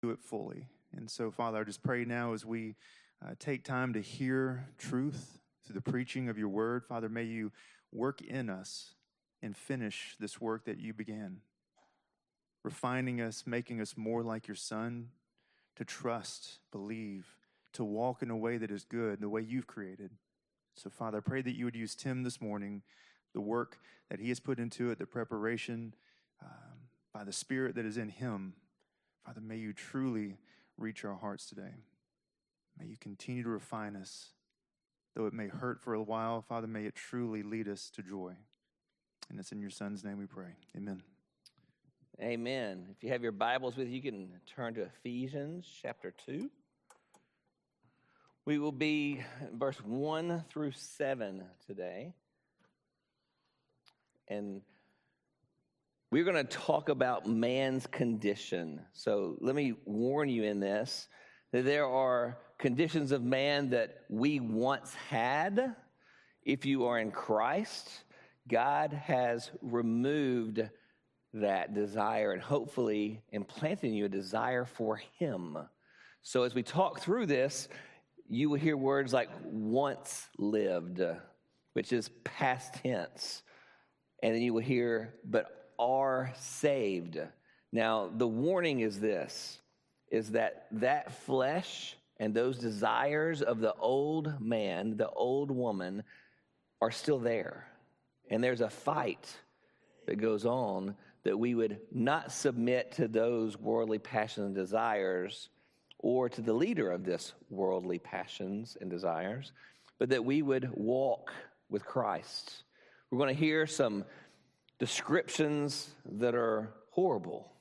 do it fully. And so, Father, I just pray now as we take time to hear truth through the preaching of your word, Father, may you work in us and finish this work that you began, refining us, making us more like your Son, to trust, believe, to walk in a way that is good, the way you've created. So, Father, I pray that you would use Tim this morning, the work that he has put into it, the preparation by the Spirit that is in him. Father, may you truly reach our hearts today. May you continue to refine us. Though it may hurt for a while, Father, may it truly lead us to joy. And it's in your Son's name we pray. Amen. Amen. If you have your Bibles with you, you can turn to Ephesians chapter 2. We will be in verse 1 through 7 today. And we're going to talk about man's condition. So let me warn you in this, that there are conditions of man that we once had. If you are in Christ, God has removed that desire and hopefully implanted in you a desire for him. So as we talk through this, you will hear words like once lived, which is past tense. And then you will hear, but are saved. Now, the warning is this, is that flesh and those desires of the old man, the old woman, are still there. And there's a fight that goes on that we would not submit to those worldly passions and desires or to the leader of this worldly passions and desires, but that we would walk with Christ. We're going to hear some descriptions that are horrible.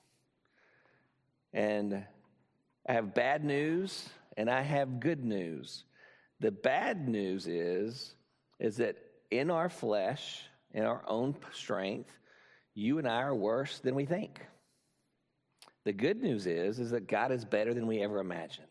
And I have bad news and I have good news. The bad news is that in our flesh, in our own strength, you and I are worse than we think. The good news is that God is better than we ever imagined.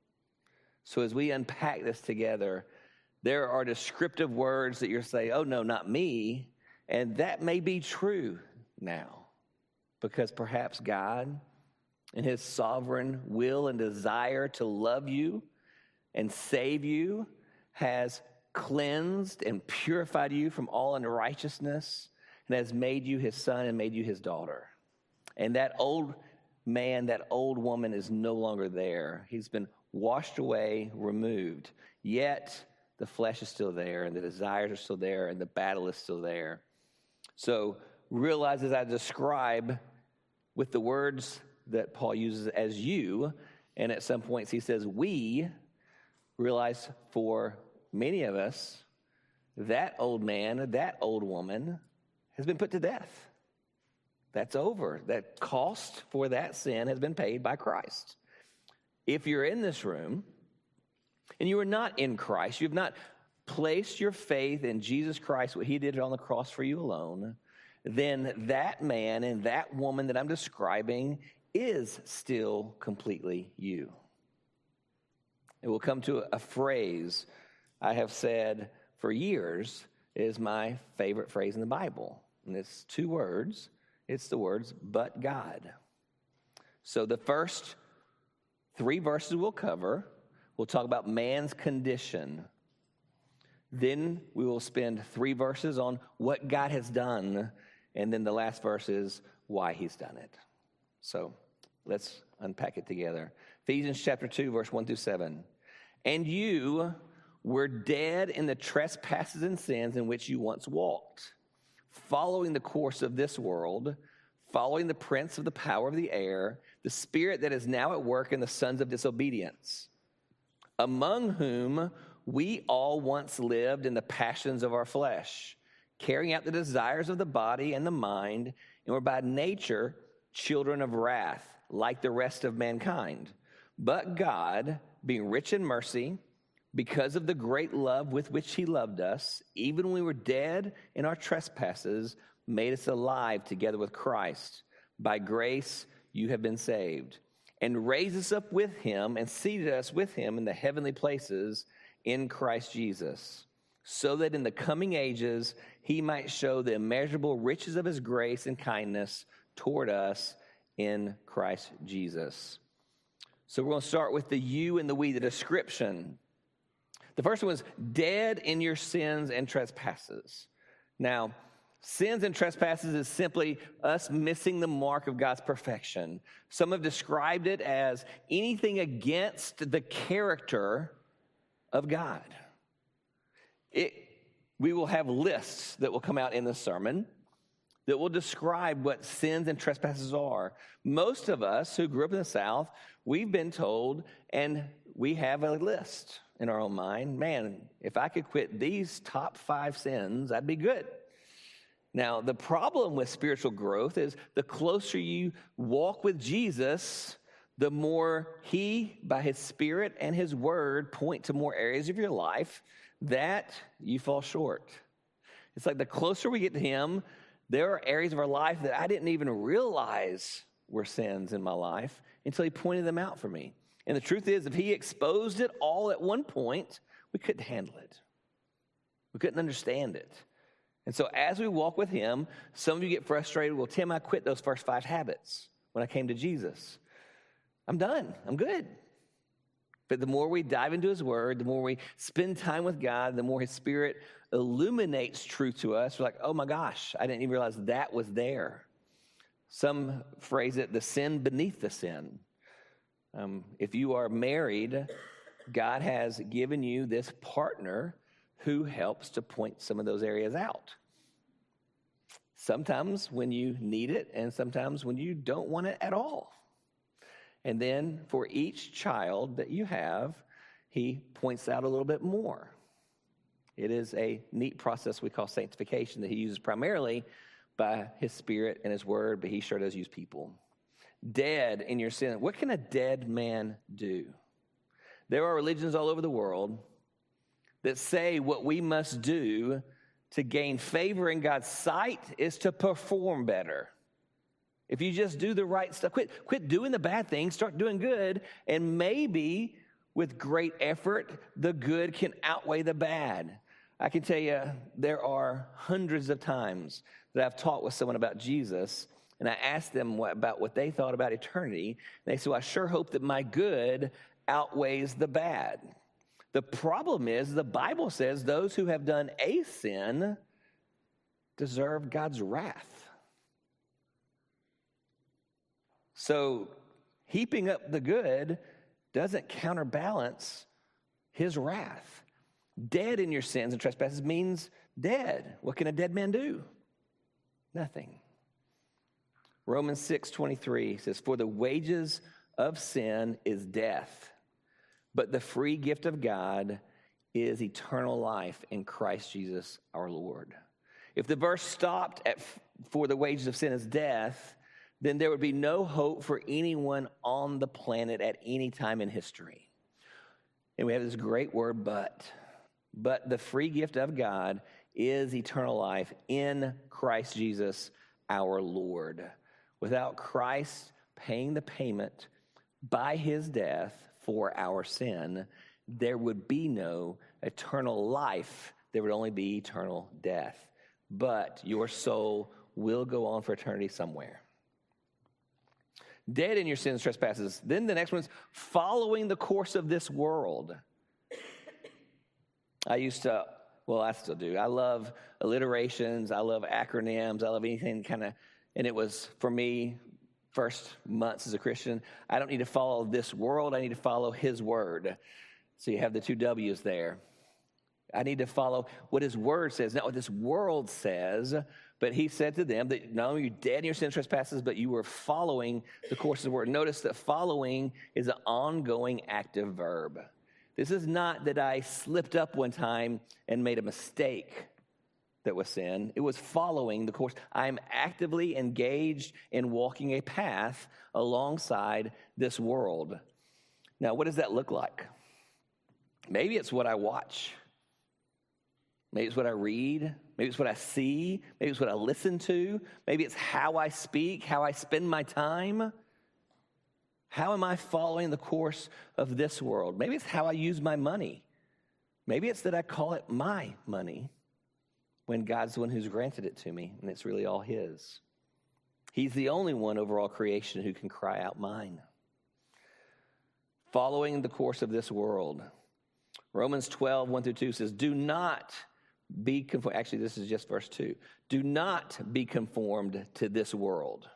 So as we unpack this together, there are descriptive words that you're saying, oh no, not me. And that may be true now, because perhaps God, in his sovereign will and desire to love you and save you, has cleansed and purified you from all unrighteousness and has made you his son and made you his daughter. And that old man, that old woman is no longer there. He's been washed away, removed. Yet the flesh is still there and the desires are still there and the battle is still there. So realize, as I describe with the words that Paul uses as you, and at some points he says we, realize for many of us, that old man, that old woman has been put to death. That's over. That cost for that sin has been paid by Christ. If you're in this room and you are not in Christ, you have not placed your faith in Jesus Christ, what he did on the cross for you alone, then that man and that woman that I'm describing is still completely you. It will come to a phrase I have said for years is my favorite phrase in the Bible. And it's two words. It's the words, but God. So the first 3 verses we'll cover, we'll talk about man's condition. Then we will spend 3 verses on what God has done, and then the last verse is why he's done it. So let's unpack it together. Ephesians chapter 2, verse 1 through 7. And you were dead in the trespasses and sins in which you once walked, following the course of this world, following the prince of the power of the air, the spirit that is now at work in the sons of disobedience, among whom we all once lived in the passions of our flesh, carrying out the desires of the body and the mind, and were by nature children of wrath, like the rest of mankind. But God, being rich in mercy, because of the great love with which he loved us, even when we were dead in our trespasses, made us alive together with Christ. By grace you have been saved, and raised us up with him and seated us with him in the heavenly places in Christ Jesus, so that in the coming ages he might show the immeasurable riches of his grace and kindness toward us in Christ Jesus. So we're going to start with the you and the we, the description. The first one was dead in your sins and trespasses. Now, sins and trespasses is simply us missing the mark of God's perfection. Some have described it as anything against the character of God. We will have lists that will come out in this sermon that will describe what sins and trespasses are. Most of us who grew up in the South, we've been told, and we have a list in our own mind. Man, if I could quit these top 5 sins, I'd be good. Now, the problem with spiritual growth is the closer you walk with Jesus, the more he, by his Spirit and his word, point to more areas of your life that you fall short. It's like the closer we get to him, there are areas of our life that I didn't even realize were sins in my life until he pointed them out for me. And the truth is, if he exposed it all at one point, we couldn't handle it. We couldn't understand it. And so as we walk with him, some of you get frustrated. Well, Tim, I quit those first 5 habits when I came to Jesus. I'm done. I'm good. But the more we dive into his word, the more we spend time with God, the more his Spirit illuminates truth to us. We're like, oh my gosh, I didn't even realize that was there. Some phrase it, the sin beneath the sin. If you are married, God has given you this partner who helps to point some of those areas out. Sometimes when you need it, and sometimes when you don't want it at all. And then for each child that you have, he points out a little bit more. It is a neat process we call sanctification that he uses primarily by his Spirit and his word, but he sure does use people. Dead in your sin. What can a dead man do? There are religions all over the world that say what we must do to gain favor in God's sight is to perform better. If you just do the right stuff, quit doing the bad things, start doing good, and maybe with great effort, the good can outweigh the bad. I can tell you there are hundreds of times that I've talked with someone about Jesus, and I asked them about what they thought about eternity. And they said, well, I sure hope that my good outweighs the bad. The problem is the Bible says those who have done a sin deserve God's wrath. So heaping up the good doesn't counterbalance his wrath. Dead in your sins and trespasses means dead. What can a dead man do? Nothing. Romans 6:23 says, for the wages of sin is death, but the free gift of God is eternal life in Christ Jesus our Lord. If the verse stopped at for the wages of sin is death, then there would be no hope for anyone on the planet at any time in history. And we have this great word, but the free gift of God is eternal life in Christ Jesus our Lord. Without Christ paying the payment by his death for our sin, there would be no eternal life. There would only be eternal death. But your soul will go on for eternity somewhere. Dead in your sins and trespasses. Then the next one is following the course of this world. I still do. I love alliterations. I love acronyms. I love anything and it was, for me, first months as a Christian, I don't need to follow this world. I need to follow his word. So you have the 2 W's there. I need to follow what his word says, not what this world says. But he said to them that not only are you dead in your sin and trespasses, but you were following the course of the word. Notice that following is an ongoing active verb. This is not that I slipped up one time and made a mistake that was sin. It was following the course. I'm actively engaged in walking a path alongside this world. Now, what does that look like? Maybe it's what I watch. Maybe it's what I read. Maybe it's what I see. Maybe it's what I listen to. Maybe it's how I speak, how I spend my time. How am I following the course of this world? Maybe it's how I use my money. Maybe it's that I call it my money when God's the one who's granted it to me, and it's really all his. He's the only one over all creation who can cry out mine. following the course of this world. Romans 12, 1 through 2 says, do not be conformed. Actually, this is just verse 2. Do not be conformed to this world.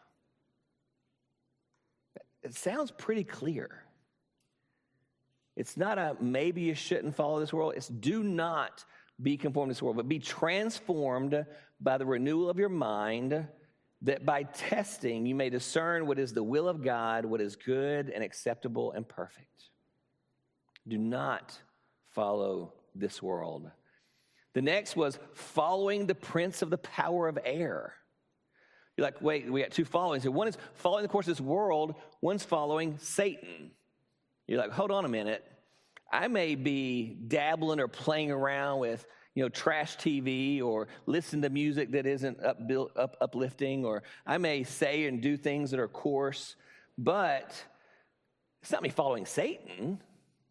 It sounds pretty clear. It's not a maybe you shouldn't follow this world. It's do not be conformed to this world, but be transformed by the renewal of your mind, that by testing you may discern what is the will of God, what is good and acceptable and perfect. Do not follow this world. The next was following the prince of the power of air. You're like, wait, we got two followings. So one is following the course of this world, one's following Satan. You're like, hold on a minute. I may be dabbling or playing around with, trash TV or listen to music that isn't uplifting, or I may say and do things that are coarse, but it's not me following Satan.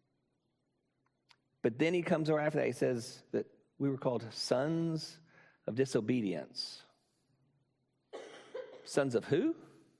But then he comes right after that. He says that we were called sons of disobedience. Sons of who?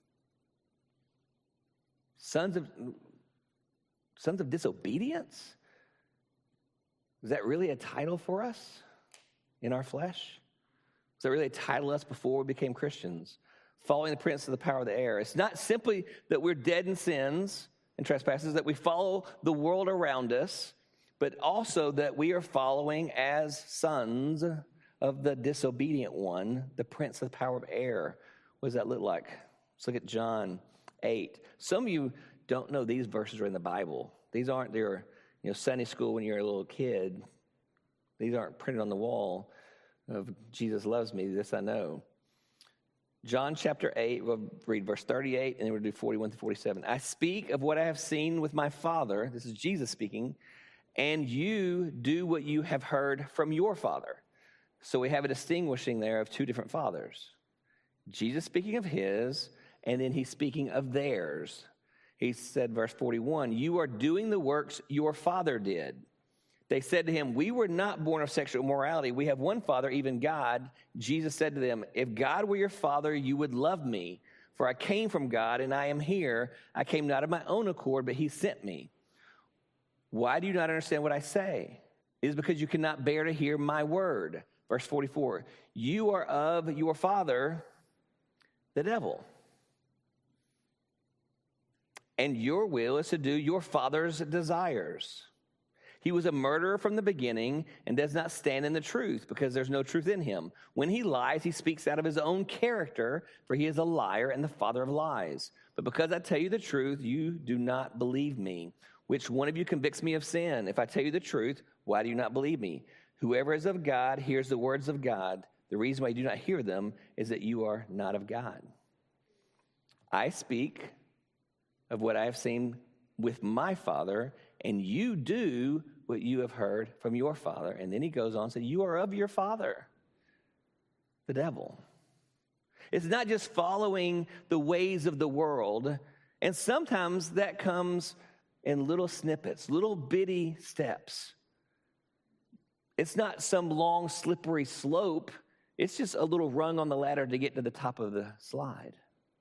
Sons of disobedience? Is that really a title for us in our flesh? Was that really a title to us before we became Christians? Following the prince of the power of the air. It's not simply that we're dead in sins and trespasses, that we follow the world around us, but also that we are following as sons of the disobedient one, the prince of the power of air. What does that look like? Let's look at John 8. Some of you don't know these verses are in the Bible. These aren't their Sunday school when you're a little kid. These aren't printed on the wall of Jesus loves me. This I know. John chapter 8, we'll read verse 38, and then we'll do 41 to 47. I speak of what I have seen with my Father. This is Jesus speaking. And you do what you have heard from your father. So we have a distinguishing there of two different fathers. Jesus speaking of his, and then he's speaking of theirs. He said, verse 41, you are doing the works your father did. They said to him, we were not born of sexual immorality. We have one Father, even God. Jesus said to them, if God were your Father, you would love me. For I came from God, and I am here. I came not of my own accord, but he sent me. Why do you not understand what I say? It is because you cannot bear to hear my word. Verse 44, you are of your father, the devil. And your will is to do your father's desires. He was a murderer from the beginning and does not stand in the truth because there's no truth in him. When he lies, he speaks out of his own character, for he is a liar and the father of lies. But because I tell you the truth, you do not believe me. Which one of you convicts me of sin? If I tell you the truth, why do you not believe me? Whoever is of God hears the words of God. The reason why you do not hear them is that you are not of God. I speak of what I have seen with my Father, and you do what you have heard from your father. And then he goes on and says, you are of your father, the devil. It's not just following the ways of the world. And sometimes that comes in little snippets, little bitty steps. It's not some long, slippery slope. It's just a little rung on the ladder to get to the top of the slide.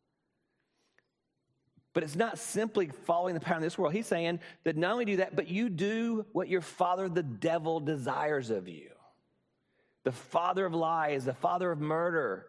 But it's not simply following the pattern of this world. He's saying that not only do that, but you do what your father, the devil, desires of you. The father of lies, the father of murder.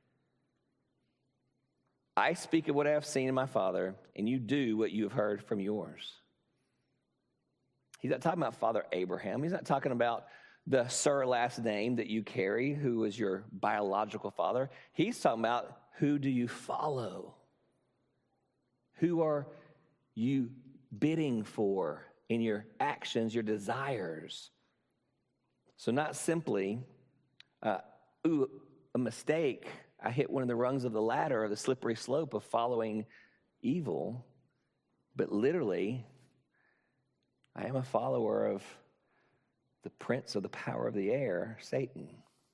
I speak of what I have seen in my father, and you do what you have heard from yours. He's not talking about Father Abraham. He's not talking about the Sir last name that you carry, who is your biological father. He's talking about who do you follow? Who are you bidding for in your actions, your desires? So not simply, a mistake, I hit one of the rungs of the ladder of the slippery slope of following evil, but literally, I am a follower of the prince of the power of the air, Satan.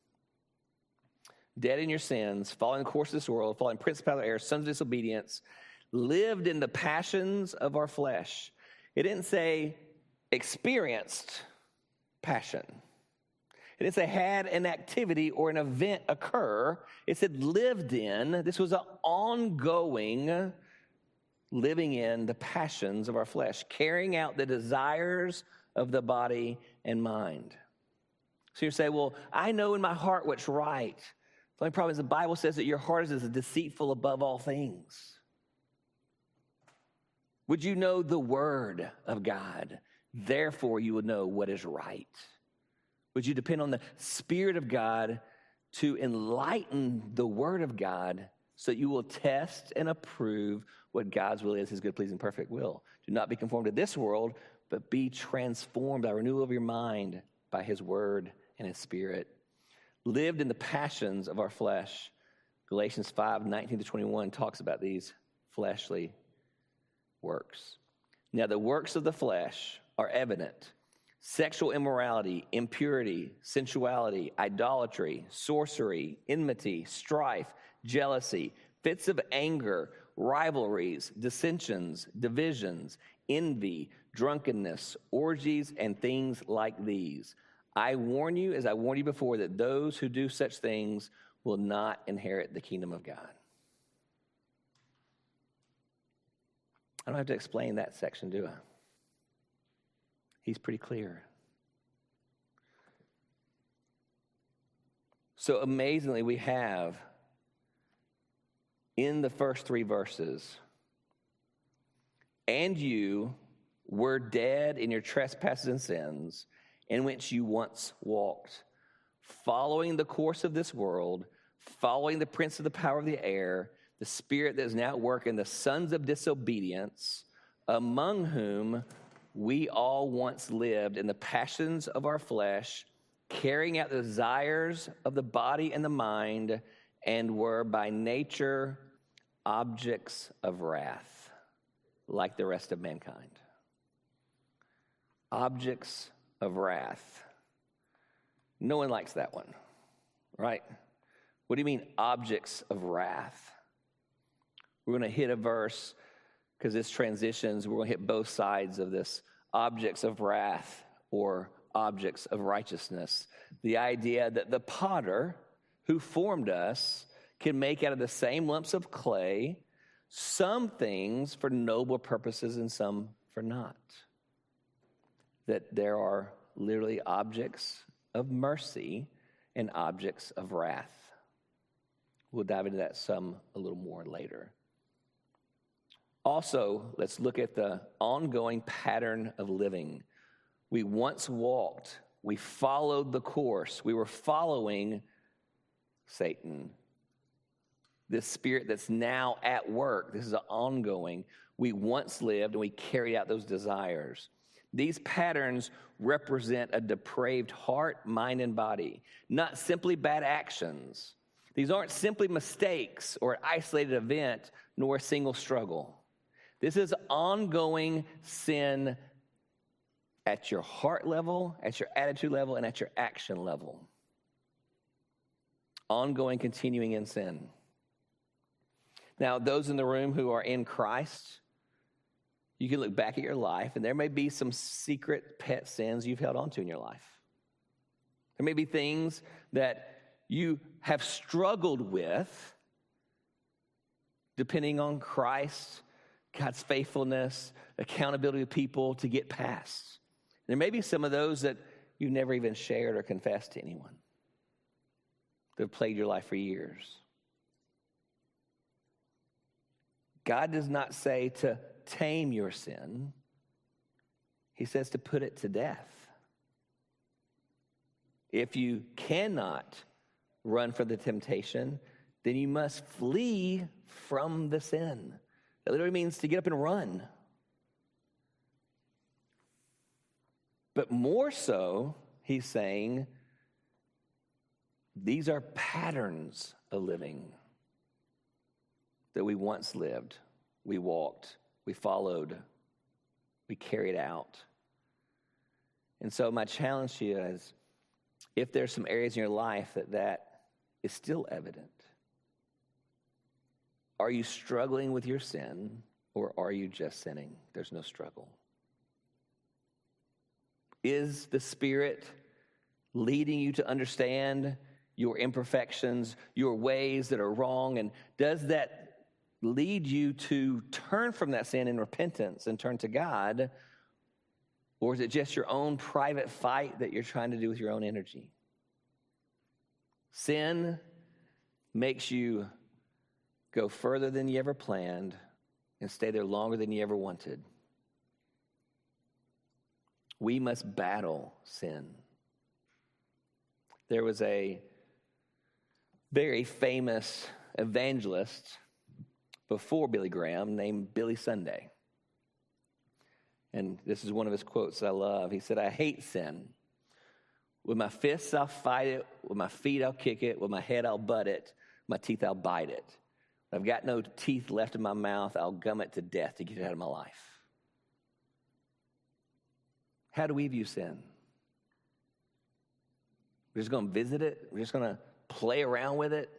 Dead in your sins, following the course of this world, following prince of the power of the air, sons of disobedience, lived in the passions of our flesh. It didn't say experienced passion. It didn't say had an activity or an event occur. It said lived in. This was an ongoing living in the passions of our flesh, carrying out the desires of the body and mind. So you say, well, I know in my heart what's right. The only problem is the Bible says that your heart is deceitful above all things. Would you know the word of God? Therefore, you would know what is right. Would you depend on the Spirit of God to enlighten the word of God so that you will test and approve what God's will is, his good, pleasing, perfect will? Do not be conformed to this world, but be transformed by renewal of your mind by his word and his Spirit. Lived in the passions of our flesh. Galatians 5:19-21 talks about these fleshly works. Now, the works of the flesh are evident: sexual immorality, impurity, sensuality, idolatry, sorcery, enmity, strife, jealousy, fits of anger, rivalries, dissensions, divisions, envy, drunkenness, orgies, and things like these. I warn you, as I warned you before, that those who do such things will not inherit the kingdom of God. I don't have to explain that section, do I? He's pretty clear. So amazingly, we have in the first 3 verses, and you were dead in your trespasses and sins, in which you once walked, following the course of this world, following the prince of the power of the air, the spirit that is now at work in the sons of disobedience, among whom we all once lived in the passions of our flesh, carrying out the desires of the body and the mind, and were by nature objects of wrath, like the rest of mankind. Objects of wrath. No one likes that one, right? What do you mean, objects of wrath? We're going to hit a verse, because this transitions, we're going to hit both sides of this. Objects of wrath or objects of righteousness. The idea that the potter who formed us can make out of the same lumps of clay some things for noble purposes and some for not. That there are literally objects of mercy and objects of wrath. We'll dive into that some a little more later. Also, let's look at the ongoing pattern of living. We once walked, we followed the course, we were following Satan. This spirit that's now at work, this is ongoing. We once lived and we carried out those desires. These patterns represent a depraved heart, mind, and body, not simply bad actions. These aren't simply mistakes or an isolated event, nor a single struggle. This is ongoing sin at your heart level, at your attitude level, and at your action level. Ongoing, continuing in sin. Now, those in the room who are in Christ, you can look back at your life, and there may be some secret pet sins you've held on to in your life. There may be things that you have struggled with, depending on Christ, God's faithfulness, accountability to people to get past. There may be some of those that you've never even shared or confessed to anyone. They've plagued your life for years. God does not say to tame your sin. He says to put it to death. If you cannot run from the temptation, then you must flee from the sin. That literally means to get up and run. But more so, he's saying, these are patterns of living that we once lived, we walked, we followed, we carried out. And so my challenge to you is, if there's some areas in your life that is still evident, are you struggling with your sin, or are you just sinning? There's no struggle. Is the Spirit leading you to understand your imperfections, your ways that are wrong? And does that lead you to turn from that sin in repentance and turn to God? Or is it just your own private fight that you're trying to do with your own energy? Sin makes you go further than you ever planned and stay there longer than you ever wanted. We must battle sin. There was a very famous evangelist before Billy Graham named Billy Sunday. And this is one of his quotes I love. He said, "I hate sin. With my fists, I'll fight it. With my feet, I'll kick it. With my head, I'll butt it. With my teeth, I'll bite it. When I've got no teeth left in my mouth, I'll gum it to death to get it out of my life." How do we view sin? We're just going to visit it? We're just going to play around with it?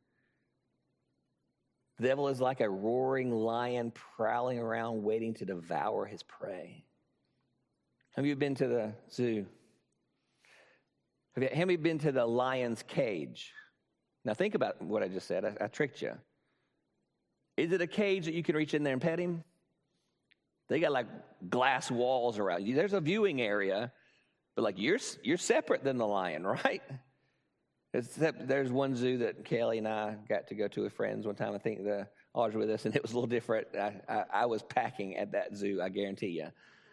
The devil is like a roaring lion prowling around waiting to devour his prey. Have you been to the zoo? Have you been to the lion's cage? Now think about what I just said. I tricked you. Is it a cage that you can reach in there and pet him? They got like glass walls around you. There's a viewing area, but like you're separate than the lion, right? Except there's one zoo that Kelly and I got to go to with friends one time. I think the Audrey with us, and it was a little different. I was packing at that zoo, I guarantee you.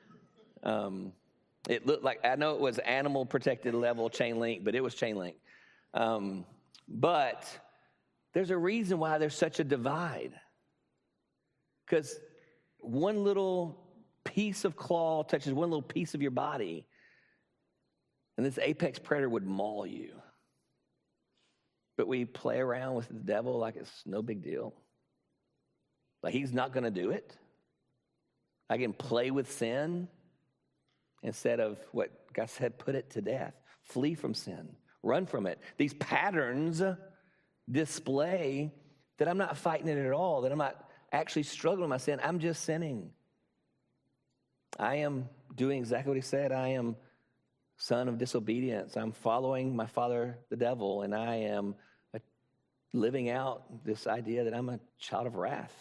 It looked like, I know it was animal protected level chain link, but it was chain link. But there's a reason why there's such a divide. Because one little piece of claw touches one little piece of your body, and this apex predator would maul you. But we play around with the devil like it's no big deal. Like he's not going to do it. I can play with sin instead of what God said, put it to death. Flee from sin. Run from it. These patterns display that I'm not fighting it at all, that I'm not actually struggling with my sin. I'm just sinning. I am doing exactly what he said. I am son of disobedience. I'm following my father, the devil, and I am living out this idea that I'm a child of wrath.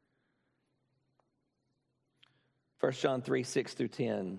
1 John 3, 6 through 10.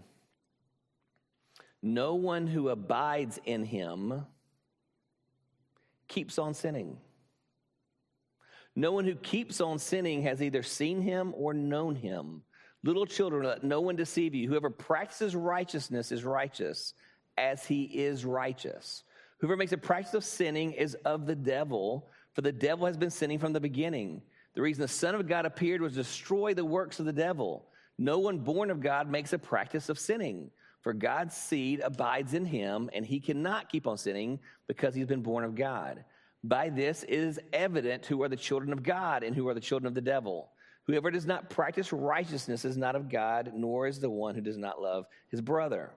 No one who abides in him keeps on sinning. No one who keeps on sinning has either seen him or known him. Little children, let no one deceive you. Whoever practices righteousness is righteous, as he is righteous. Whoever makes a practice of sinning is of the devil, for the devil has been sinning from the beginning. The reason the Son of God appeared was to destroy the works of the devil. No one born of God makes a practice of sinning, for God's seed abides in him, and he cannot keep on sinning because he's been born of God. By this it is evident who are the children of God and who are the children of the devil. Whoever does not practice righteousness is not of God, nor is the one who does not love his brother.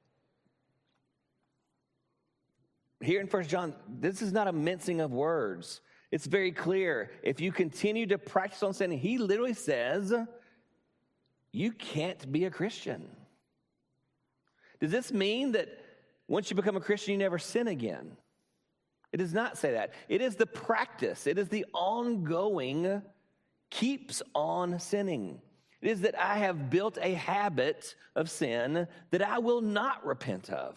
Here in 1 John, this is not a mincing of words. It's very clear. If you continue to practice on sinning, he literally says, you can't be a Christian. Does this mean that once you become a Christian, you never sin again? It does not say that. It is the practice. It is the ongoing, keeps on sinning. It is that I have built a habit of sin that I will not repent of.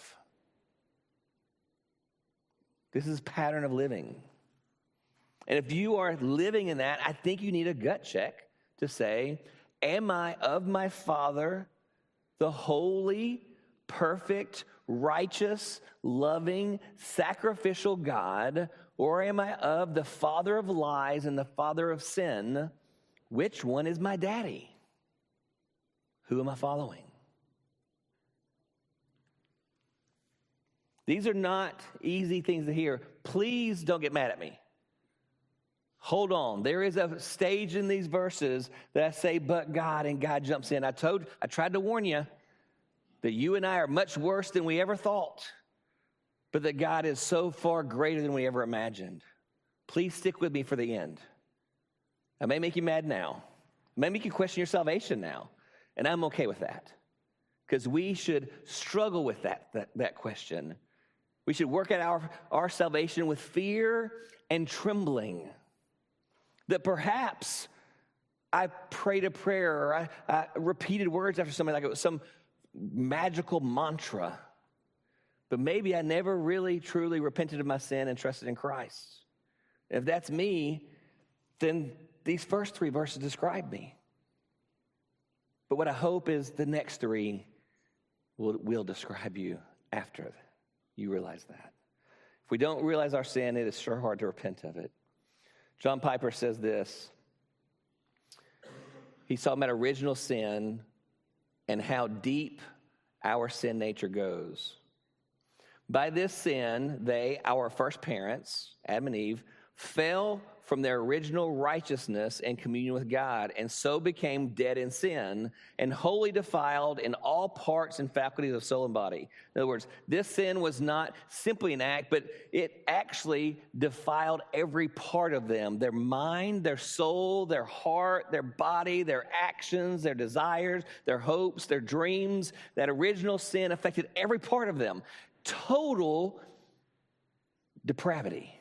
This is pattern of living. And if you are living in that, I think you need a gut check to say, am I of my Father, the holy, perfect, righteous, loving, sacrificial God, or am I of the father of lies and the father of sin? Which one is my daddy? Who am I following? These are not easy things to hear. Please don't get mad at me. Hold on. There is a stage in these verses that I say, but God, and God jumps in. I tried to warn you that you and I are much worse than we ever thought, but that God is so far greater than we ever imagined. Please stick with me for the end. I may make you mad now. I may make you question your salvation now, and I'm okay with that, because we should struggle with that question. We should work at our salvation with fear and trembling, that perhaps I prayed a prayer, or I repeated words after something like it was some magical mantra. But maybe I never really, truly repented of my sin and trusted in Christ. If that's me, then these first 3 verses describe me. But what I hope is the next 3 will describe you after you realize that. If we don't realize our sin, it is sure hard to repent of it. John Piper says this. He's talking about original sin and how deep our sin nature goes. By this sin, they, our first parents, Adam and Eve, fell from their original righteousness and communion with God, and so became dead in sin and wholly defiled in all parts and faculties of soul and body. In other words, this sin was not simply an act, but it actually defiled every part of them: their mind, their soul, their heart, their body, their actions, their desires, their hopes, their dreams. That original sin affected every part of them. Total depravity.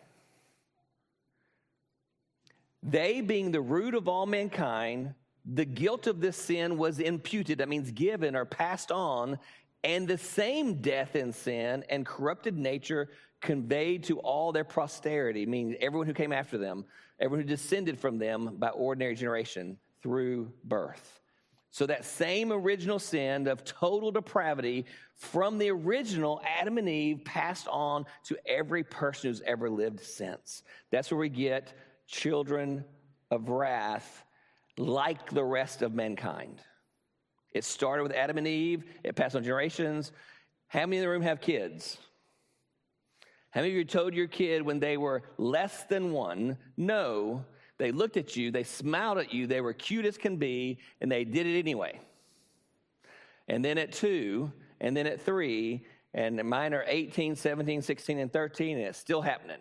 They, being the root of all mankind, the guilt of this sin was imputed, that means given or passed on, and the same death in sin and corrupted nature conveyed to all their posterity, meaning everyone who came after them, everyone who descended from them by ordinary generation through birth. So that same original sin of total depravity from the original Adam and Eve passed on to every person who's ever lived since. That's where we get children of wrath, like the rest of mankind. It started with Adam and Eve. It passed on generations. How many in the room have kids? How many of you told your kid when they were less than 1, no? They looked at you, they smiled at you, they were cute as can be, and they did it anyway. And then at 2, and then at 3, and mine are 18, 17, 16, and 13, and it's still happening.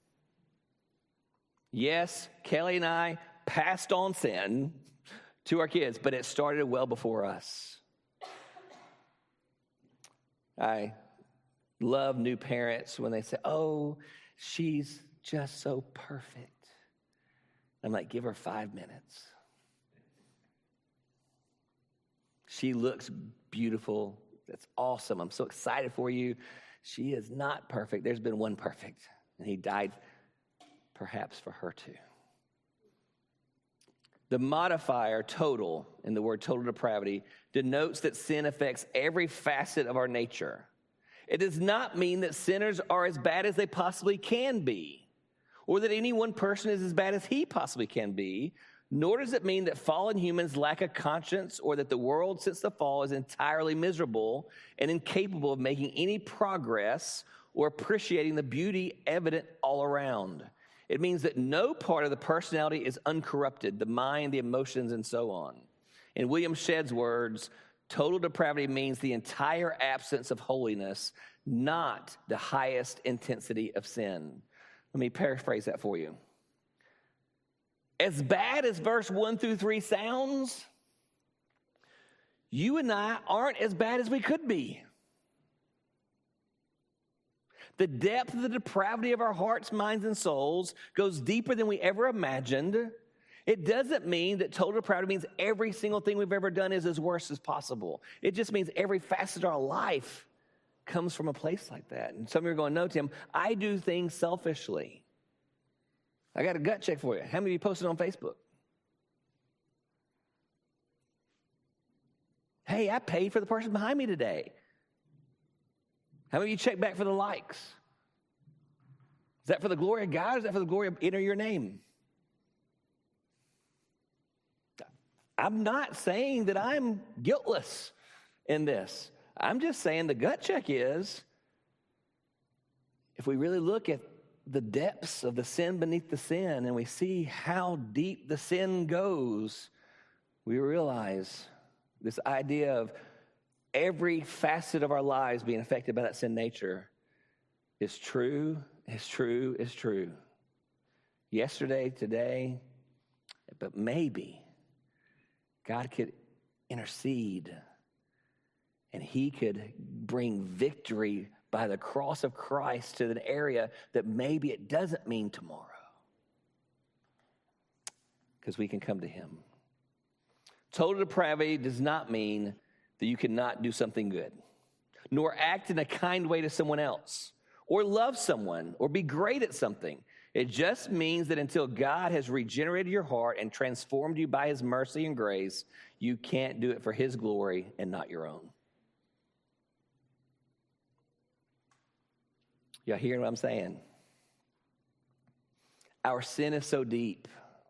Yes, Kelly and I passed on sin to our kids, but it started well before us. I love new parents when they say, "Oh, she's just so perfect." I'm like, give her 5 minutes. She looks beautiful. That's awesome. I'm so excited for you. She is not perfect. There's been one perfect, and he died perhaps for her too. The modifier total in the word total depravity denotes that sin affects every facet of our nature. It does not mean that sinners are as bad as they possibly can be, or that any one person is as bad as he possibly can be, nor does it mean that fallen humans lack a conscience or that the world since the fall is entirely miserable and incapable of making any progress or appreciating the beauty evident all around. It means that no part of the personality is uncorrupted, the mind, the emotions, and so on. In William Shedd's words, total depravity means the entire absence of holiness, not the highest intensity of sin. Let me paraphrase that for you. As bad as verse 1 through 3 sounds, you and I aren't as bad as we could be. The depth of the depravity of our hearts, minds, and souls goes deeper than we ever imagined. It doesn't mean that total depravity means every single thing we've ever done is as worse as possible. It just means every facet of our life comes from a place like that. And some of you are going, "No, Tim, I do things selfishly." I got a gut check for you. How many of you posted on Facebook? Hey, I paid for the person behind me today. How many of you check back for the likes? Is that for the glory of God, or is that for the glory of enter your name? I'm not saying that I'm guiltless in this. I'm just saying the gut check is, if we really look at the depths of the sin beneath the sin and we see how deep the sin goes, we realize this idea of every facet of our lives being affected by that sin nature is true, is true, is true. Yesterday, today, but maybe God could intercede and he could bring victory by the cross of Christ to an area that maybe it doesn't mean tomorrow, because we can come to him. Total depravity does not mean that you cannot do something good, nor act in a kind way to someone else, or love someone, or be great at something. It just means that until God has regenerated your heart and transformed you by his mercy and grace, you can't do it for his glory and not your own. Y'all hearing what I'm saying? Our sin is so deep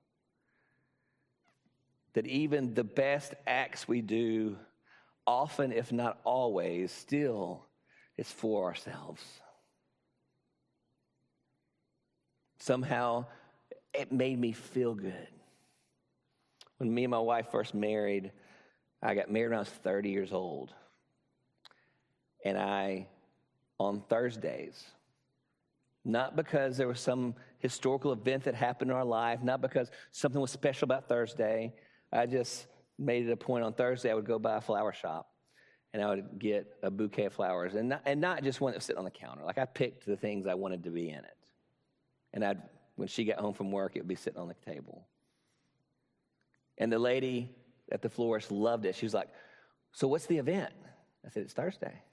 that even the best acts we do, often, if not always, still is for ourselves. Somehow, it made me feel good. When me and my wife first married, I got married when I was 30 years old. And on Thursdays, not because there was some historical event that happened in our life, not because something was special about Thursday, I just made it a point on Thursday I would go by a flower shop and I would get a bouquet of flowers, and not just one that was sitting on the counter. Like, I picked the things I wanted to be in it. And when she got home from work, it would be sitting on the table. And the lady at the florist loved it. She was like, "So what's the event?" I said, "It's Thursday."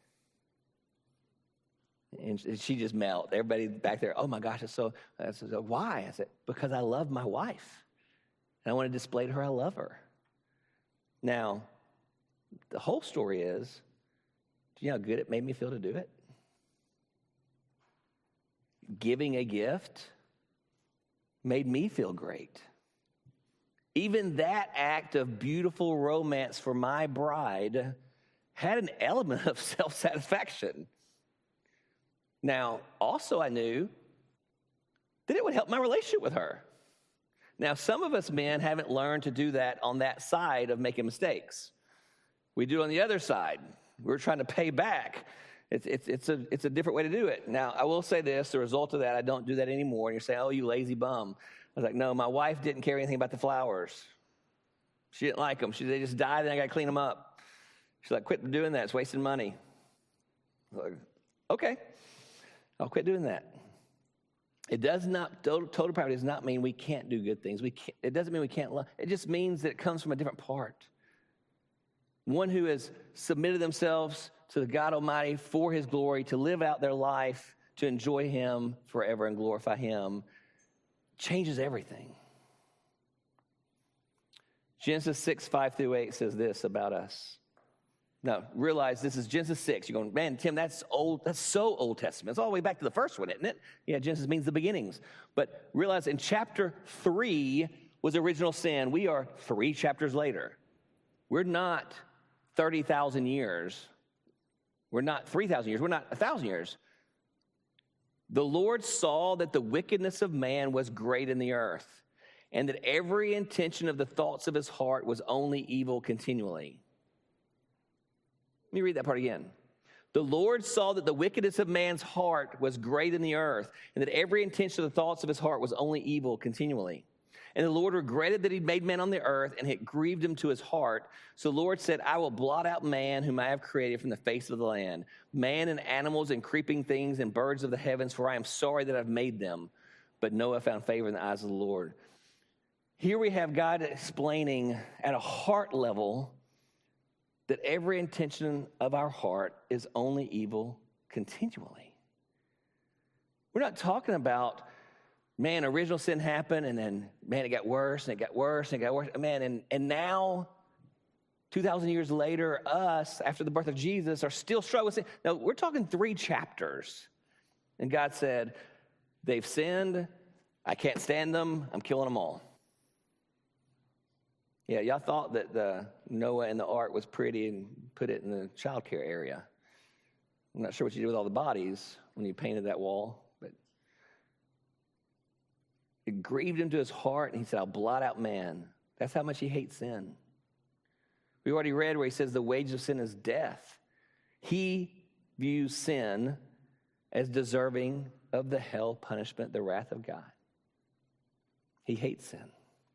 And she just melted. Everybody back there, "Oh my gosh, it's so." I said, "Why?" I said, "Because I love my wife. And I want to display to her I love her." Now, the whole story is, do you know how good it made me feel to do it? Giving a gift made me feel great. Even that act of beautiful romance for my bride had an element of self-satisfaction. Now, also I knew that it would help my relationship with her. Now, some of us men haven't learned to do that on that side of making mistakes. We do it on the other side. We're trying to pay back. It's a different way to do it. Now, I will say this, the result of that, I don't do that anymore. And you're saying, "Oh, you lazy bum." I was like, no, my wife didn't care anything about the flowers. She didn't like them. They just died, and I got to clean them up. She's like, "Quit doing that. It's wasting money." I was like, okay, I'll quit doing that. It does not, total depravity does not mean we can't do good things. It doesn't mean we can't love. It just means that it comes from a different part. One who has submitted themselves to the God Almighty for his glory, to live out their life, to enjoy him forever and glorify him, changes everything. Genesis 6:5-8 says this about us. Now, realize this is Genesis 6. You're going, "Man, Tim, that's old. That's so Old Testament. It's all the way back to the first one, isn't it?" Yeah, Genesis means the beginnings. But realize in chapter 3 was original sin. We are 3 chapters later. We're not 30,000 years. We're not 3,000 years. We're not 1,000 years. The Lord saw that the wickedness of man was great in the earth, and that every intention of the thoughts of his heart was only evil continually. Let me read that part again. The Lord saw that the wickedness of man's heart was great in the earth, and that every intention of the thoughts of his heart was only evil continually. And the Lord regretted that he'd made man on the earth, and it grieved him to his heart. So the Lord said, "I will blot out man whom I have created from the face of the land, man and animals and creeping things and birds of the heavens, for I am sorry that I've made them." But Noah found favor in the eyes of the Lord. Here we have God explaining at a heart level that every intention of our heart is only evil continually. We're not talking about, man, original sin happened, and then, man, it got worse, and it got worse, and it got worse. Man, and now, 2,000 years later, us, after the birth of Jesus, are still struggling with sin. No, we're talking 3 chapters. And God said, "They've sinned. I can't stand them. I'm killing them all." Yeah, y'all thought that the Noah and the ark was pretty and put it in the child care area. I'm not sure what you did with all the bodies when you painted that wall, but it grieved him to his heart, and he said, "I'll blot out man." That's how much he hates sin. We already read where he says the wages of sin is death. He views sin as deserving of the hell punishment, the wrath of God. He hates sin.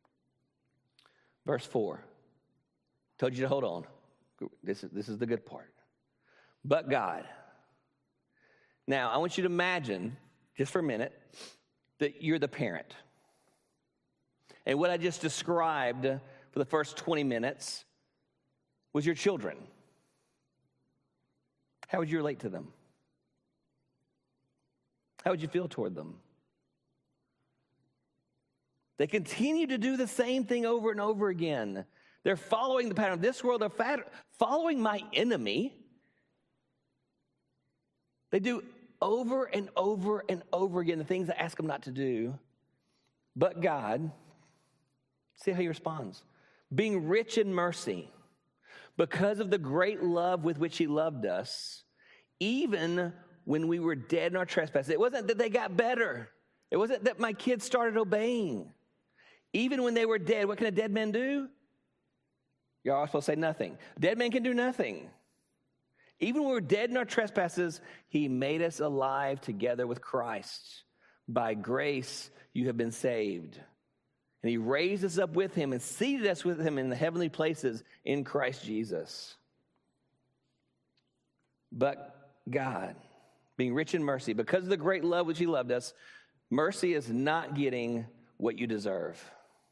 Verse 4. Told you to hold on. This is the good part. But God. Now, I want you to imagine, just for a minute, that you're the parent. And what I just described for the first 20 minutes was your children, how would you relate to them? How would you feel toward them? They continue to do the same thing over and over again. They're following the pattern of this world. They're following my enemy. They do over and over and over again the things I ask them not to do. But God, see how he responds. Being rich in mercy, because of the great love with which he loved us, even when we were dead in our trespasses. It wasn't that they got better. It wasn't that my kids started obeying. Even when they were dead, what can a dead man do? You're all supposed to say nothing. Dead man can do nothing. Even when we were dead in our trespasses, he made us alive together with Christ. By grace, you have been saved. And he raised us up with him and seated us with him in the heavenly places in Christ Jesus. But God, being rich in mercy, because of the great love which he loved us, mercy is not getting what you deserve.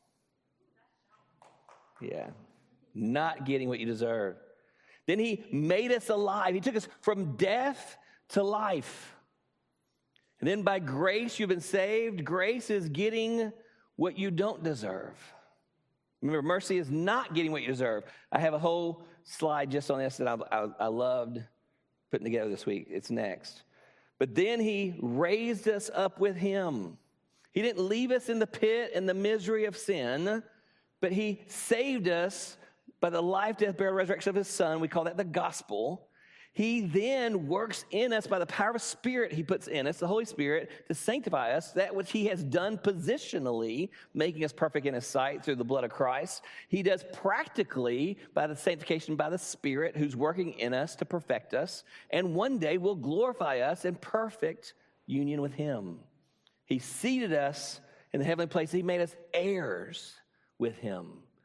Yeah, not getting what you deserve. Then he made us alive. He took us from death to life. And then by grace you've been saved. Grace is getting what you don't deserve. Remember, mercy is not getting what you deserve. I have a whole slide just on this that I loved putting together this week. It's next. But then he raised us up with him. He didn't leave us in the pit and the misery of sin, but he saved us by the life, death, burial, resurrection of his son. We call that the gospel. He then works in us by the power of Spirit he puts in us, the Holy Spirit, to sanctify us, that which he has done positionally, making us perfect in his sight through the blood of Christ. He does practically by the sanctification by the Spirit who's working in us to perfect us, and one day will glorify us in perfect union with him. He seated us in the heavenly place. He made us heirs with him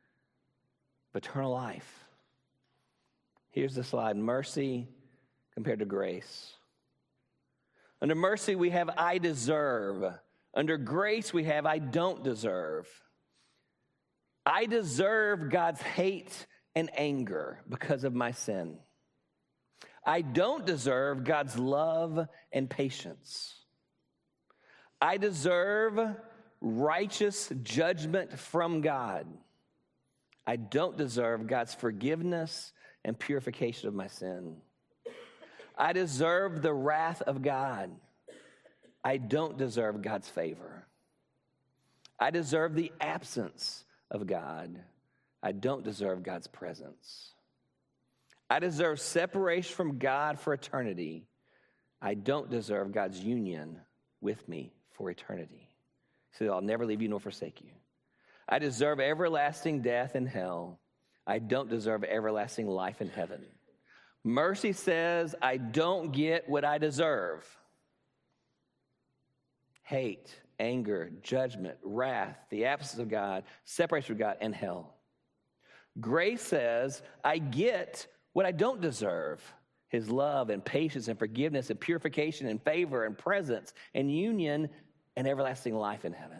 of eternal life. Here's the slide. Mercy compared to grace. Under mercy, we have I deserve. Under grace, we have I don't deserve. I deserve God's hate and anger because of my sin. I don't deserve God's love and patience. I deserve righteous judgment from God. I don't deserve God's forgiveness and purification of my sin. I deserve the wrath of God. I don't deserve God's favor. I deserve the absence of God. I don't deserve God's presence. I deserve separation from God for eternity. I don't deserve God's union with me for eternity. So I'll never leave you nor forsake you. I deserve everlasting death in hell. I don't deserve everlasting life in heaven. Mercy says I don't get what I deserve. Hate, anger, judgment, wrath, the absence of God, separation from God, and hell. Grace says I get what I don't deserve. His love and patience and forgiveness and purification and favor and presence and union and everlasting life in heaven.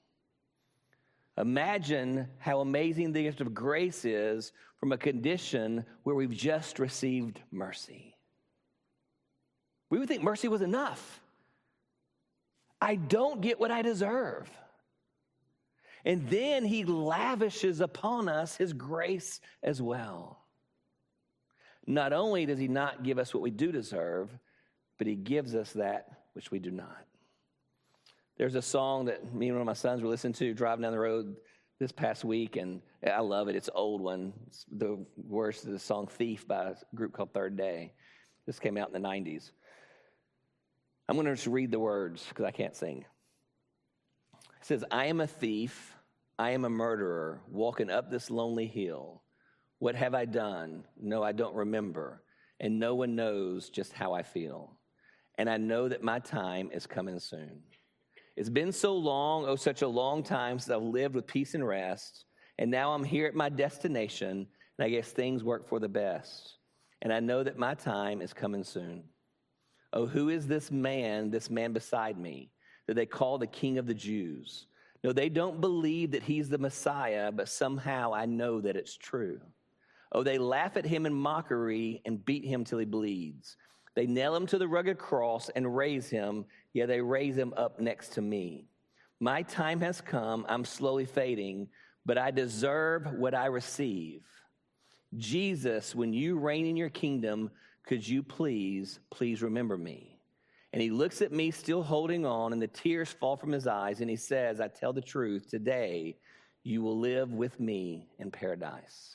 Imagine how amazing the gift of grace is from a condition where we've just received mercy. We would think mercy was enough. I don't get what I deserve. And then he lavishes upon us his grace as well. Not only does he not give us what we do deserve, but he gives us that which we do not. There's a song that me and one of my sons were listening to driving down the road this past week, and I love it. It's an old one. It's the worst of the song Thief by a group called Third Day. This came out in the 90s. I'm going to just read the words because I can't sing. It says, I am a thief, I am a murderer, walking up this lonely hill. What have I done? No, I don't remember, and no one knows just how I feel. And I know that my time is coming soon. It's been so long, oh, such a long time since I've lived with peace and rest. And now I'm here at my destination, and I guess things work for the best. And I know that my time is coming soon. Oh, who is this man beside me, that they call the King of the Jews? No, they don't believe that he's the Messiah, but somehow I know that it's true. Oh, they laugh at him in mockery and beat him till he bleeds. They nail him to the rugged cross and raise him. Yeah, they raise him up next to me. My time has come. I'm slowly fading, but I deserve what I receive. Jesus, when you reign in your kingdom, could you please remember me? And he looks at me still holding on, and the tears fall from his eyes, and he says, I tell the truth, today you will live with me in paradise.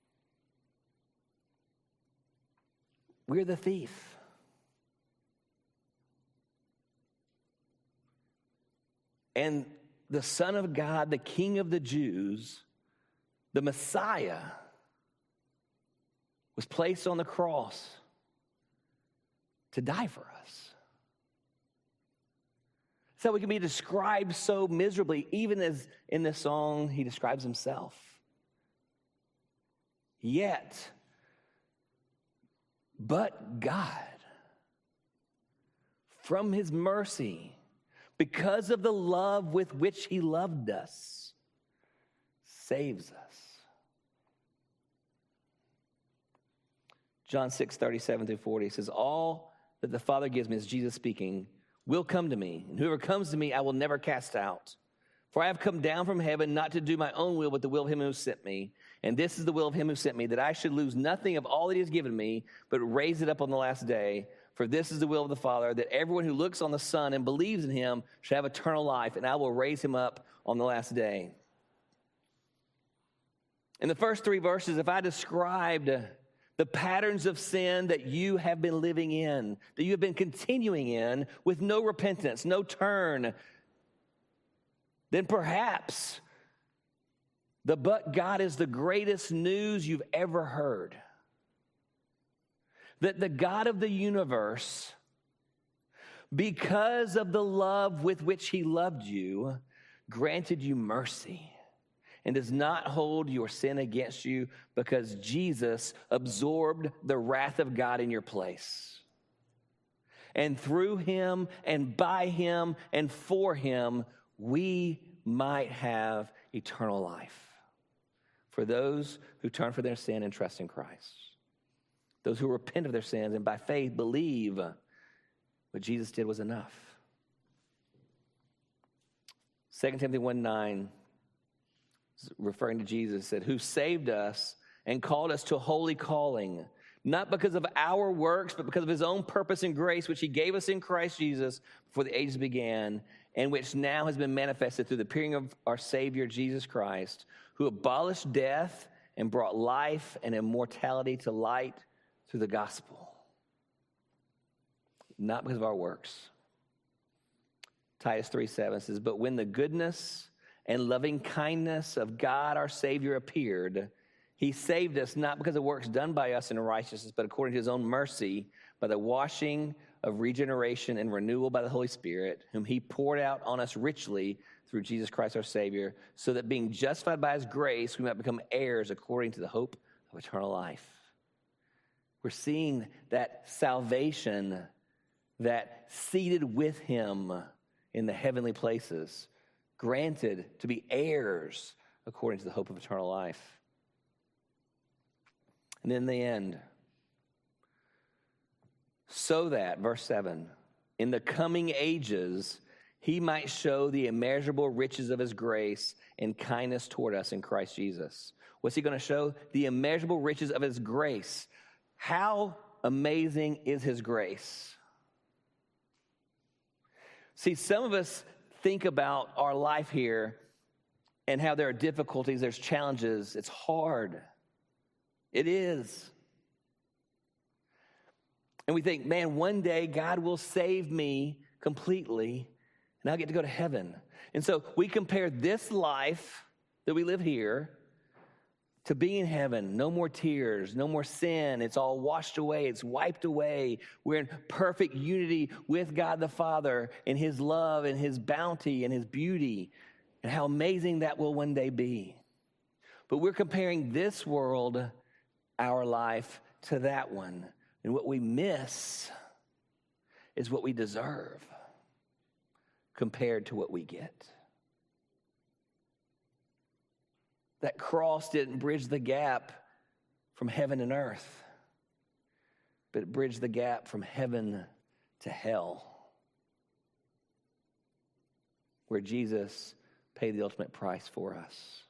We're the thief. And the Son of God, the King of the Jews, the Messiah, was placed on the cross to die for us. So we can be described so miserably, even as in this song he describes himself. Yet, but God, from his mercy, because of the love with which he loved us, saves us. John 6:37-40 says, all that the Father gives me, is Jesus speaking, will come to me, and whoever comes to me I will never cast out. For I have come down from heaven not to do my own will, but the will of him who sent me. And this is the will of him who sent me, that I should lose nothing of all that he has given me, but raise it up on the last day. For this is the will of the Father, that everyone who looks on the Son and believes in him shall have eternal life, and I will raise him up on the last day. In the first 3 verses, if I described the patterns of sin that you have been living in, that you have been continuing in with no repentance, no turn, then perhaps the but God is the greatest news you've ever heard. That the God of the universe, because of the love with which he loved you, granted you mercy and does not hold your sin against you, because Jesus absorbed the wrath of God in your place. And through him and by him and for him, we might have eternal life for those who turn from their sin and trust in Christ. Those who repent of their sins and by faith believe what Jesus did was enough. 2 Timothy 1:9, referring to Jesus, said, who saved us and called us to a holy calling, not because of our works, but because of his own purpose and grace, which he gave us in Christ Jesus before the ages began, and which now has been manifested through the appearing of our Savior, Jesus Christ, who abolished death and brought life and immortality to light through the gospel. Not because of our works. Titus 3:7 says, but when the goodness and loving kindness of God our Savior appeared, he saved us not because of works done by us in righteousness, but according to his own mercy, by the washing of regeneration and renewal by the Holy Spirit, whom he poured out on us richly through Jesus Christ our Savior, so that being justified by his grace, we might become heirs according to the hope of eternal life. We're seeing that salvation, that seated with him in the heavenly places, granted to be heirs according to the hope of eternal life. And in the end, so that, verse 7, in the coming ages, he might show the immeasurable riches of his grace and kindness toward us in Christ Jesus. What's he going to show? The immeasurable riches of his grace. How amazing is his grace? See, some of us think about our life here and how there are difficulties, there's challenges. It's hard. It is. And we think, man, one day God will save me completely and I'll get to go to heaven. And so we compare this life that we live here to being in heaven. No more tears, no more sin. It's all washed away. It's wiped away. We're in perfect unity with God the Father in his love and his bounty and his beauty, and how amazing that will one day be. But we're comparing this world, our life, to that one. And what we miss is what we deserve compared to what we get. That cross didn't bridge the gap from heaven and earth, but it bridged the gap from heaven to hell, where Jesus paid the ultimate price for us.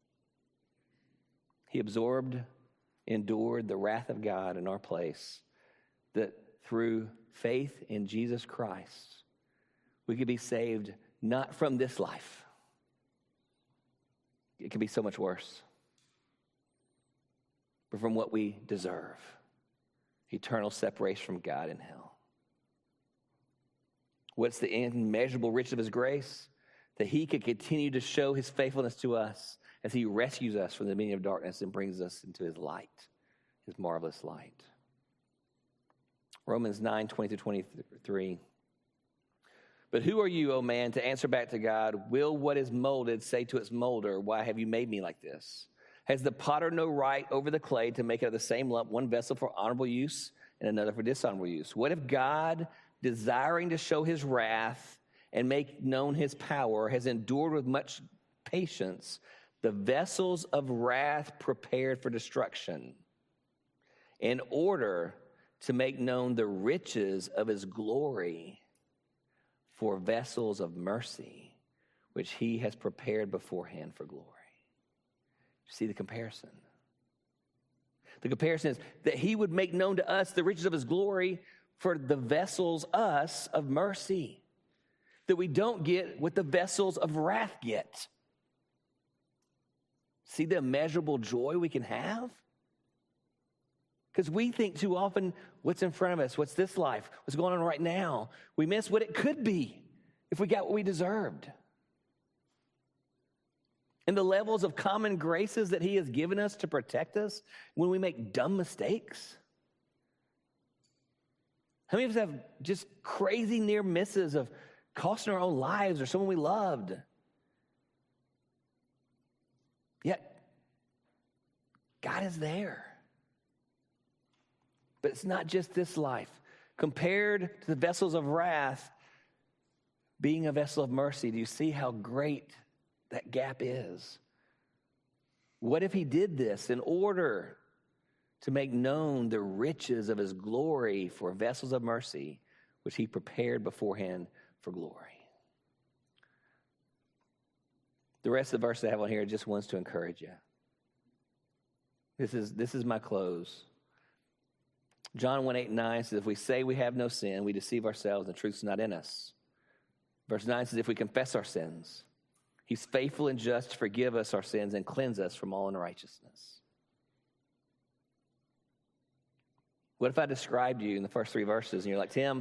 He absorbed, endured the wrath of God in our place, that through faith in Jesus Christ, we could be saved not from this life. It could be so much worse, but from what we deserve, eternal separation from God in hell. What's the immeasurable riches of his grace? That he could continue to show his faithfulness to us as he rescues us from the dominion of darkness and brings us into his light, his marvelous light. Romans 9:20-23. But who are you, O man, to answer back to God? Will what is molded say to its molder, why have you made me like this? Has the potter no right over the clay to make it of the same lump, one vessel for honorable use and another for dishonorable use? What if God, desiring to show his wrath and make known his power, has endured with much patience the vessels of wrath prepared for destruction, in order to make known the riches of his glory for vessels of mercy, which he has prepared beforehand for glory? You see the comparison? The comparison is that he would make known to us the riches of his glory for the vessels, us, of mercy, that we don't get what the vessels of wrath get. See the immeasurable joy we can have? Because we think too often, what's in front of us? What's this life? What's going on right now? We miss what it could be if we got what we deserved. And the levels of common graces that he has given us to protect us when we make dumb mistakes. How many of us have just crazy near misses of costing our own lives or someone we loved? Yet, God is there. But it's not just this life. Compared to the vessels of wrath, being a vessel of mercy, do you see how great that gap is? What if he did this in order to make known the riches of his glory for vessels of mercy, which he prepared beforehand for glory? The rest of the verse I have on here just wants to encourage you. This is my close. John 1:8-9 says, if we say we have no sin, we deceive ourselves, and the truth is not in us. Verse 9 says, if we confess our sins, he's faithful and just to forgive us our sins and cleanse us from all unrighteousness. What if I described you in the first 3 verses and you're like, Tim,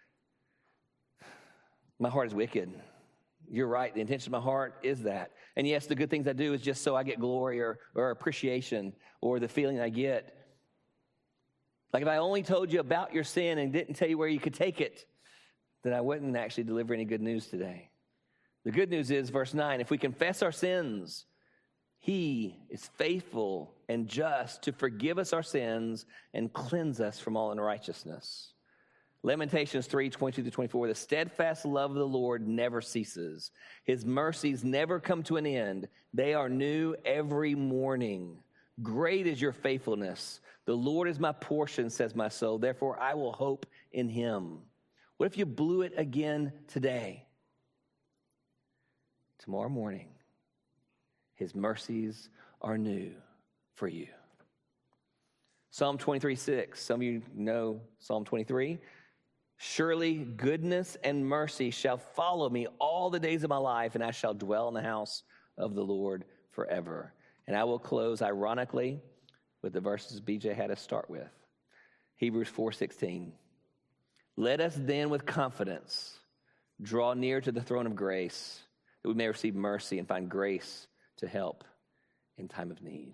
my heart is wicked. You're right. The intention of my heart is that. And yes, the good things I do is just so I get glory or appreciation or the feeling I get. Like if I only told you about your sin and didn't tell you where you could take it, then I wouldn't actually deliver any good news today. The good news is, verse 9, if we confess our sins, he is faithful and just to forgive us our sins and cleanse us from all unrighteousness. Lamentations 3:22-24, the steadfast love of the Lord never ceases. His mercies never come to an end. They are new every morning. Great is your faithfulness. The Lord is my portion, says my soul. Therefore, I will hope in him. What if you blew it again today? Tomorrow morning, his mercies are new for you. Psalm 23:6. Some of you know Psalm 23. Surely goodness and mercy shall follow me all the days of my life, and I shall dwell in the house of the Lord forever. And I will close, ironically, with the verses BJ had us start with. Hebrews 4:16. Let us then with confidence draw near to the throne of grace, that we may receive mercy and find grace to help in time of need.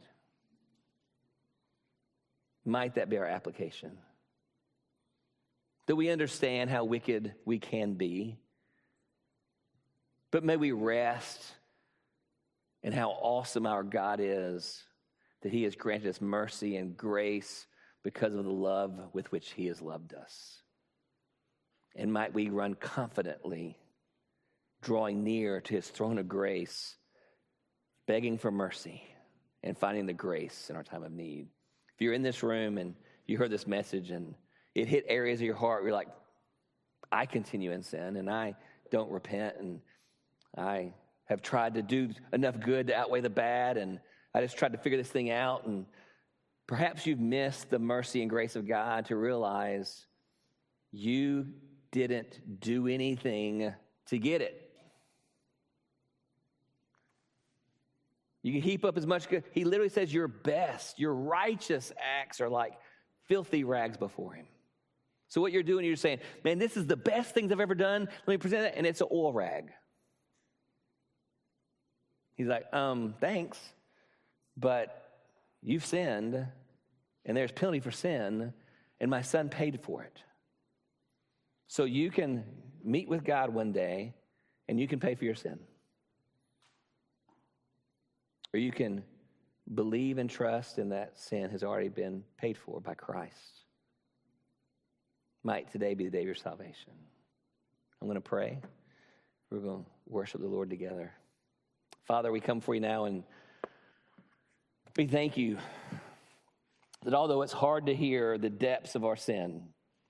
Might that be our application? That we understand how wicked we can be, but may we rest in how awesome our God is, that he has granted us mercy and grace because of the love with which he has loved us. And might we run confidently, drawing near to his throne of grace, begging for mercy and finding the grace in our time of need. If you're in this room and you heard this message and it hit areas of your heart where you're like, I continue in sin and I don't repent and I have tried to do enough good to outweigh the bad and I just tried to figure this thing out, and perhaps you've missed the mercy and grace of God to realize you didn't do anything to get it. You can heap up as much good. He literally says your best, your righteous acts are like filthy rags before him. So what you're doing, you're saying, man, this is the best things I've ever done. Let me present it, and it's an oil rag. He's like, thanks, but you've sinned, and there's penalty for sin, and my son paid for it. So you can meet with God one day, and you can pay for your sin. Or you can believe and trust in that sin has already been paid for by Christ. Might today be the day of your salvation. I'm going to pray. We're going to worship the Lord together. Father, we come for you now and we thank you that although it's hard to hear the depths of our sin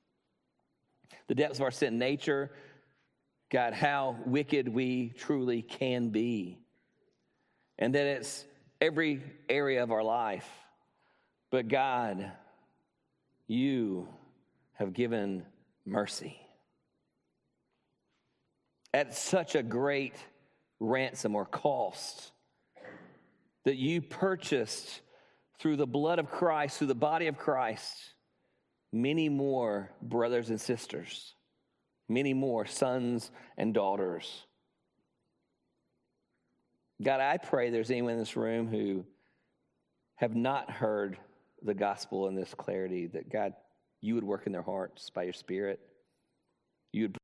nature, God, how wicked we truly can be. And that it's every area of our life. But God, you have given mercy at such a great ransom or cost that you purchased through the blood of Christ, through the body of Christ, many more brothers and sisters, many more sons and daughters. God, I pray there's anyone in this room who have not heard the gospel in this clarity, that God, you would work in their hearts by your Spirit. You would